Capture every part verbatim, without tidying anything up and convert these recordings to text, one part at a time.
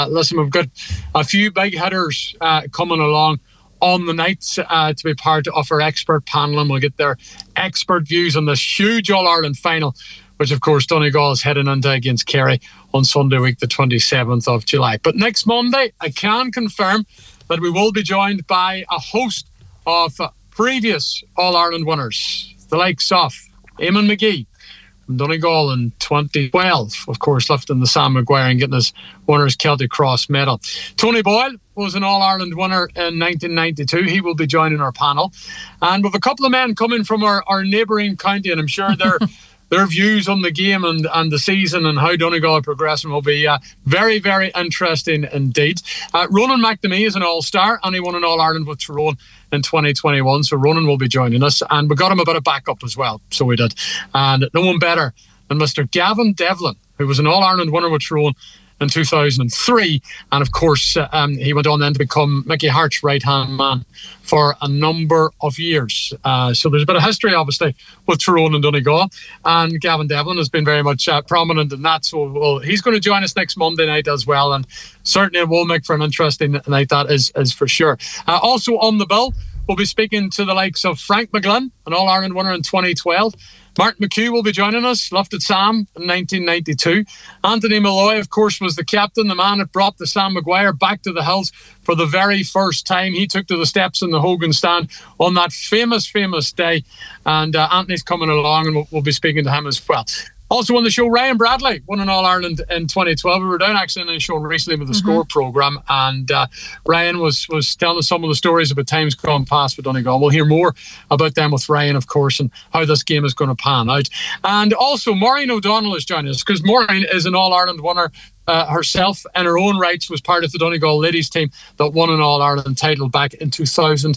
listen, we've got a few big hitters uh, coming along on the night uh, to be part of our expert panel, and we'll get their expert views on this huge All-Ireland final, which of course Donegal is heading into against Kerry on Sunday week the twenty-seventh of July. But next Monday, I can confirm that we will be joined by a host of uh, previous All-Ireland winners, the likes of Eamon McGee from Donegal in twenty twelve, of course lifting the Sam Maguire and getting his winners Celtic Cross medal. Tony Boyle was an All-Ireland winner in nineteen ninety-two. He will be joining our panel. And with a couple of men coming from our, our neighbouring county, and I'm sure they're their views on the game and, and the season and how Donegal are progressing will be uh, very, very interesting indeed. Uh, Ronan McNamee is an All-Star and he won an All-Ireland with Tyrone in twenty twenty-one, so Ronan will be joining us, and we got him a bit of backup as well, so we did. And no one better than Mister Gavin Devlin, who was an All-Ireland winner with Tyrone in two thousand three, and of course uh, um, he went on then to become Mickey Hart's right-hand man for a number of years. Uh, so there's a bit of history obviously with Tyrone and Donegal, and Gavin Devlin has been very much uh, prominent in that, so well, he's going to join us next Monday night as well, and certainly it will make for an interesting night, that is, is for sure. Uh, also on the bill, we'll be speaking to the likes of Frank McGlynn, an All-Ireland winner in twenty twelve. Martin McHugh will be joining us, lifted Sam in nineteen ninety-two. Anthony Malloy, of course, was the captain, the man that brought the Sam Maguire back to the hills for the very first time. He took to the steps in the Hogan stand on that famous, famous day. And uh, Anthony's coming along, and we'll, we'll be speaking to him as well. Also on the show, Ryan Bradley won an All-Ireland in twenty twelve. We were down actually in the show recently with the mm-hmm. Score programme, and uh, Ryan was was telling us some of the stories about times gone past with Donegal. We'll hear more about them with Ryan, of course, and how this game is going to pan out. And also, Maureen O'Donnell is joining us, because Maureen is an All-Ireland winner uh, herself in her own right. She was part of the Donegal ladies team that won an All-Ireland title back in two thousand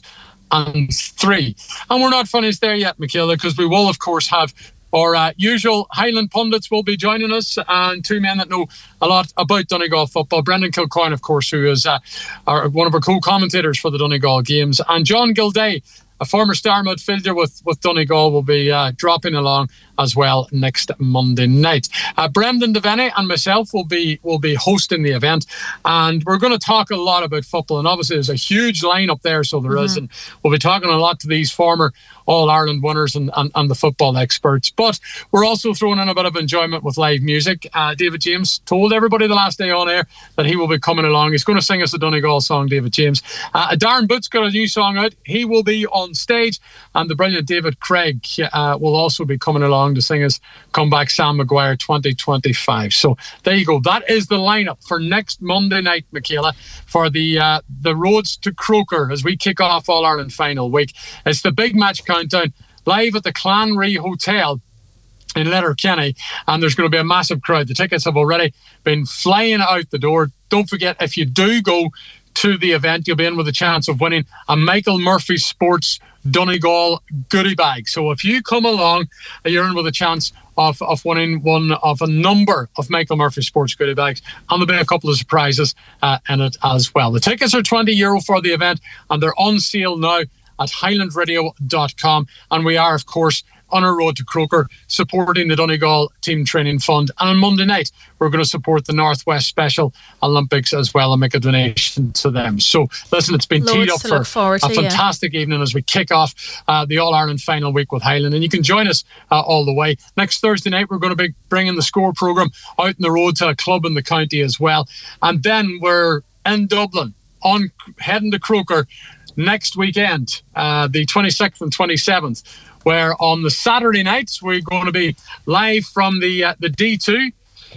three. And we're not finished there yet, Michaela, because we will, of course, have our uh, usual Highland pundits will be joining us, and two men that know a lot about Donegal football. Brendan Kilcoyne, of course, who is uh, our, one of our co-commentators for the Donegal games, and John Gilday, a former star midfielder with, with Donegal, will be uh, dropping along as well next Monday night. Uh, Brendan Devaney and myself will be will be hosting the event, and we're going to talk a lot about football, and obviously there's a huge lineup there, so there mm-hmm. is, and we'll be talking a lot to these former All-Ireland winners and, and, and the football experts. But we're also throwing in a bit of enjoyment with live music. Uh, David James told everybody the last day on air that he will be coming along. He's going to sing us a Donegal song, David James. Uh, Darren Boots got a new song out. He will be on stage, and the brilliant David Craig uh, will also be coming along to sing us Comeback Sam Maguire twenty twenty-five. So there you go. That is the lineup for next Monday night, Michaela, for the uh, the roads to Croker as we kick off All-Ireland final week. It's the big match countdown live at the Clanry Hotel in Letterkenny, and there's going to be a massive crowd. The tickets have already been flying out the door. Don't forget, if you do go to the event, you'll be in with a chance of winning a Michael Murphy Sports Donegal goodie bag. So if you come along, you're in with a chance of, of winning one of a number of Michael Murphy Sports goodie bags, and there'll be a couple of surprises uh, in it as well. The tickets are twenty euro for the event, and they're on sale now at highland radio dot com, and we are, of course, on our road to Croker, supporting the Donegal Team Training Fund. And on Monday night, we're going to support the Northwest Special Olympics as well and make a donation to them. So, listen, it's been teed up for a to, fantastic yeah. evening as we kick off uh, the All-Ireland final week with Highland. And you can join us uh, all the way. Next Thursday night, we're going to be bringing the Score programme out on the road to a club in the county as well. And then we're in Dublin, on heading to Croker next weekend, uh, the twenty-sixth and twenty-seventh, where on the Saturday nights we're going to be live from the uh, the D two,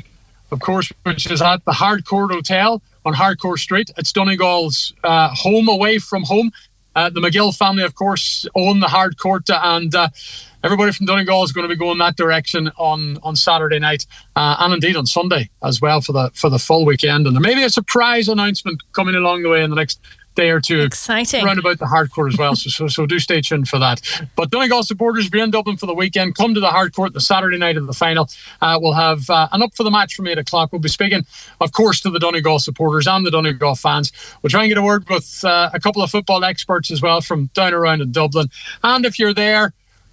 of course, which is at the Hardcourt Hotel on Hardcourt Street. It's Donegal's uh, home away from home. Uh, the McGill family, of course, own the Hardcourt, and uh, everybody from Donegal is going to be going that direction on, on Saturday night, uh, and indeed on Sunday as well for the for the full weekend. And there may be a surprise announcement coming along the way in the next day or two. Exciting. Around about the Hardcourt as well, so, so so do stay tuned for that. But Donegal supporters, if you're in Dublin for the weekend, come to the Hardcourt the Saturday night of the final. Uh, we'll have uh, an up for the match from eight o'clock. We'll be speaking, of course, to the Donegal supporters and the Donegal fans. We'll try and get a word with uh, a couple of football experts as well from down around in Dublin. And if you're there,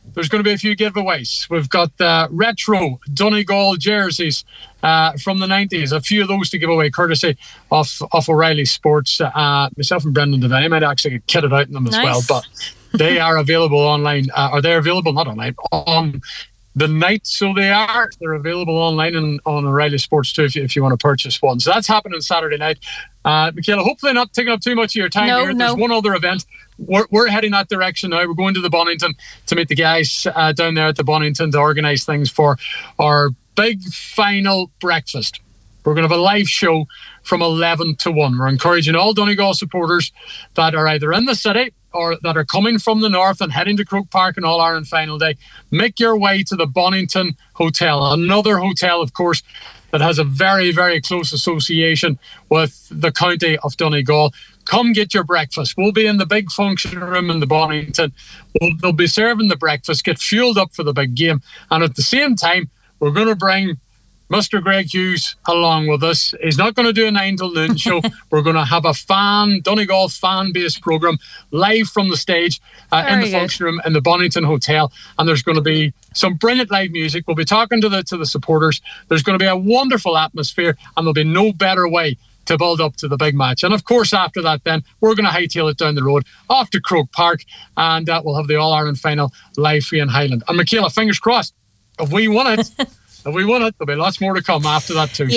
there's going to be a few giveaways. We've got uh, retro Donegal jerseys uh, from the nineties. A few of those to give away, courtesy of, of O'Reilly Sports. Uh, myself and Brendan Devine might actually get kitted out in them as Nice. well, but they are available online. Uh, or they're available, not online, on the night. So they are. They're available online and on O'Reilly Sports too if you, if you want to purchase one. So that's happening Saturday night. Uh, Michaela, hopefully not taking up too much of your time no, here. No. There's one other event. We're, we're heading that direction now. We're going to the Bonington to meet the guys uh, down there at the Bonington to organise things for our big final breakfast. We're going to have a live show from eleven to one. We're encouraging all Donegal supporters that are either in the city or that are coming from the north and heading to Croke Park on All-Ireland Final Day. Make your way to the Bonington Hotel, another hotel, of course, that has a very, very close association with the county of Donegal. Come get your breakfast. We'll be in the big function room in the Bonington. We'll, they'll be serving the breakfast, get fueled up for the big game. And at the same time, we're going to bring Mister Greg Hughes along with us. He's not going to do a nine till noon show. We're going to have a fan, Donegal fan-based programme live from the stage uh, in the good. function room in the Bonington Hotel. And there's going to be some brilliant live music. We'll be talking to the to the supporters. There's going to be a wonderful atmosphere, and there'll be no better way to build up to the big match. And of course, after that, then we're going to hightail it down the road off to Croke Park, and uh, we'll have the All-Ireland final live for you in Highland. And Michaela, fingers crossed, if we won it, if we won it, there'll be lots more to come after that too.